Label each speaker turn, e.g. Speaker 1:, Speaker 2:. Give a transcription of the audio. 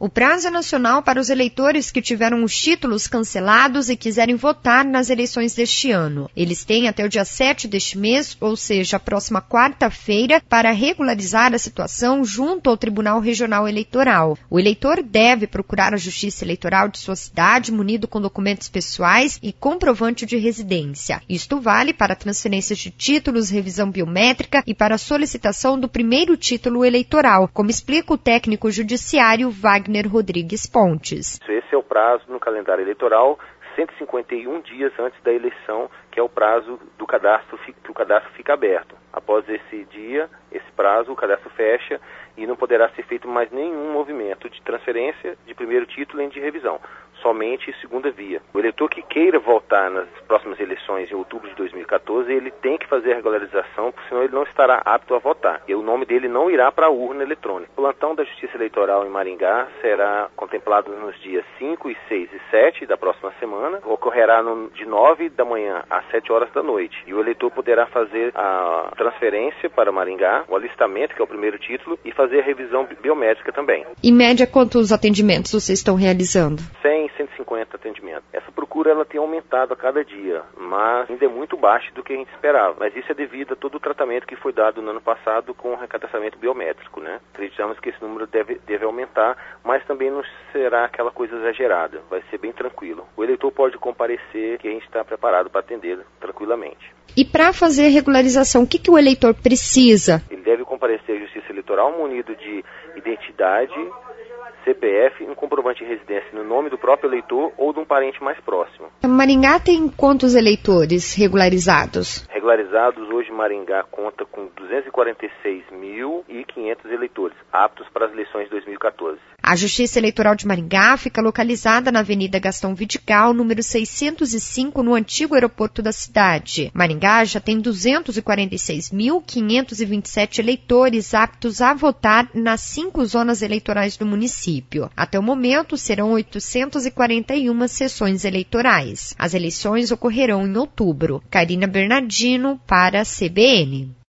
Speaker 1: O prazo é nacional para os eleitores que tiveram os títulos cancelados e quiserem votar nas eleições deste ano. Eles têm até o dia 7 deste mês, ou seja, a próxima quarta-feira, para regularizar a situação junto ao Tribunal Regional Eleitoral. O eleitor deve procurar a Justiça Eleitoral de sua cidade, munido com documentos pessoais e comprovante de residência. Isto vale para transferências de títulos, revisão biométrica e para a solicitação do primeiro título eleitoral, como explica o técnico judiciário Wagner Rodrigues Pontes.
Speaker 2: Esse é o prazo no calendário eleitoral, 151 dias antes da eleição, que é o prazo do cadastro, que o cadastro fica aberto. Após esse dia, esse prazo, o cadastro fecha e não poderá ser feito mais nenhum movimento de transferência de primeiro título nem de revisão, somente segunda via. O eleitor que queira votar nas próximas eleições em outubro de 2014, ele tem que fazer a regularização, porque senão ele não estará apto a votar. E o nome dele não irá para a urna eletrônica. O plantão da Justiça Eleitoral em Maringá será contemplado nos dias 5, 6 e 7 da próxima semana. Ocorrerá de 9 da manhã às 7 horas da noite. E o eleitor poderá fazer a transferência para Maringá, o alistamento, que é o primeiro título, e fazer a revisão biométrica também.
Speaker 1: Em média, quantos atendimentos vocês estão realizando?
Speaker 2: 150 atendimentos. Essa procura ela tem aumentado a cada dia, mas ainda é muito baixo do que a gente esperava. Mas isso é devido a todo o tratamento que foi dado no ano passado com o recadastramento biométrico, né? Acreditamos que esse número deve aumentar, mas também não será aquela coisa exagerada. Vai ser bem tranquilo. O eleitor pode comparecer, que a gente está preparado para atendê-lo tranquilamente.
Speaker 1: E para fazer a regularização, o que o eleitor precisa?
Speaker 2: Ele deve comparecer à Justiça Eleitoral munido de identidade, CPF, um comprovante de residência no nome do próprio eleitor ou de um parente mais próximo.
Speaker 1: Maringá tem quantos eleitores regularizados?
Speaker 2: Regularizados, hoje Maringá conta com 246.500 eleitores, aptos para as eleições de 2014.
Speaker 1: A Justiça Eleitoral de Maringá fica localizada na Avenida Gastão Vidigal, número 605, no antigo aeroporto da cidade. Maringá já tem 246.527 eleitores aptos a votar nas 5 zonas eleitorais do município. Até o momento, serão 841 sessões eleitorais. As eleições ocorrerão em outubro. Karina Bernardino, para a CBN.